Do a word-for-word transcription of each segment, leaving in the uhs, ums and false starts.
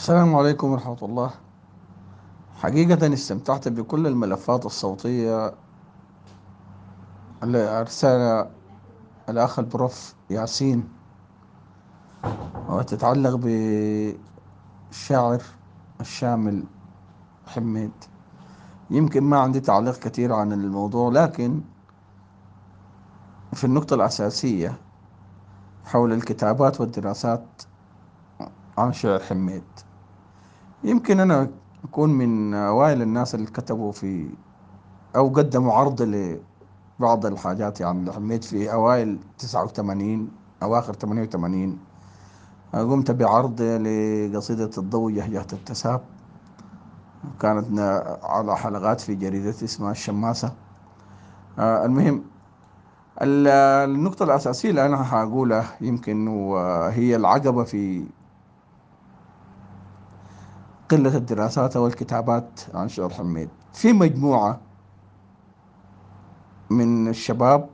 السلام عليكم ورحمة الله. حقيقة استمتعت بكل الملفات الصوتية اللي أرسلها الأخ البروف ياسين وتتعلق بالشاعر الشامل حميد. يمكن ما عندي تعليق كثير عن الموضوع، لكن في النقطة الأساسية حول الكتابات والدراسات عن شعر حميد، يمكن أنا أكون من أوائل الناس اللي كتبوا في أو قدموا عرض بعض الحاجات، يعني اللي حميت في أوائل تسعة وثمانين أواخر ثمانية وثمانين. قمت بعرض لقصيدة الضوء يهجة التساب، كانت نا- على حلقات في جريدة اسمها الشماسة. آه، المهم، ال- النقطة الأساسية اللي أنا هقولها يمكن وهي العقبة في قلة الدراسات والكتابات عن شعر حميد. في مجموعة من الشباب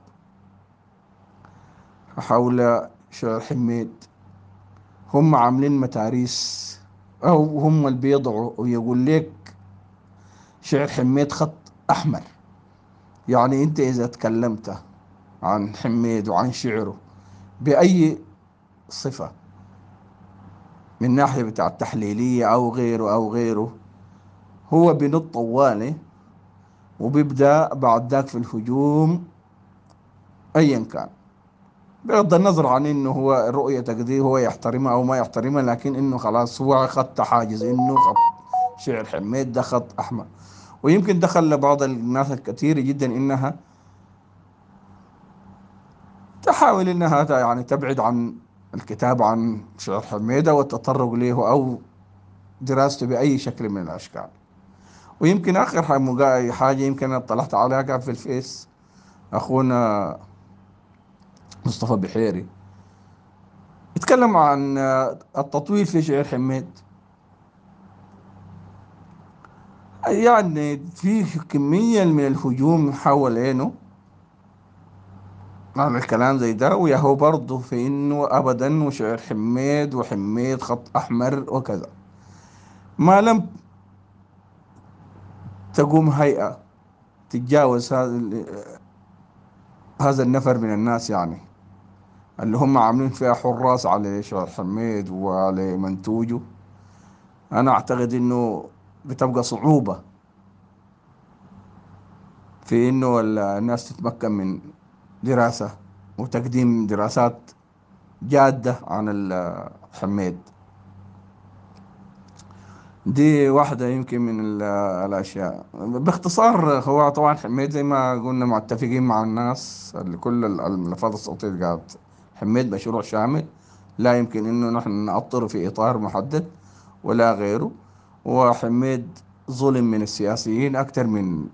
حول شعر حميد، هم عاملين متاريس أو هم اللي بيضعوا ويقول لك شعر حميد خط أحمر. يعني أنت إذا تكلمت عن حميد وعن شعره بأي صفة، من ناحية بتاع التحليلية أو غيره أو غيره، هو بنط طوالي وبيبدأ بعد ذاك في الهجوم أيا كان، بغض النظر عن انه هو رؤيتك دي هو يحترمها او ما يحترمها، لكن انه خلاص هو خط حاجز انه خط شعر حميد ده خط احمر. ويمكن دخل لبعض الناس الكثير جدا انها تحاول انها ت- يعني تبعد عن الكتابة عن شعر حميدة والتطرق له او دراسته باي شكل من الاشكال. ويمكن اخر ح- مقا- حاجة يمكن أنا اطلعت عليها كان في الفيس، اخونا مصطفى بحيري يتكلم عن آه، التطويل في شعر حميد. يعني في كمية من الهجوم حوالينه على الكلام زي ده، وياهو برضه في انه ابدا وشعر حميد وحميد خط احمر وكذا. ما لم تقوم هيئة تتجاوز هذا ال- هذا النفر من الناس، يعني اللي هم عاملين فيها حراس على شعر حميد وعلى منتوجه. انا اعتقد انه بتبقى صعوبة في انه ال- الناس تتمكن من دراسة وتقديم دراسات جادة عن ال- حميد. دي واحدة يمكن من ال- الأشياء. باختصار، هو طبعا حميد زي ما قلنا متفقين مع الناس اللي كل ال- الملفات الصوتية اللي قالت حميد مشروع شامل، لا يمكن إنه نحن نأطره في إطار محدد ولا غيره. وحميد ظلم من السياسيين أكثر من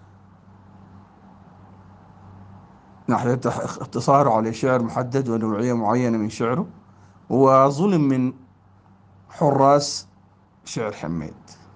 ناحية اختصاره على شعر محدد ونوعية معينة من شعره، وظلم من حراس شعر حميد.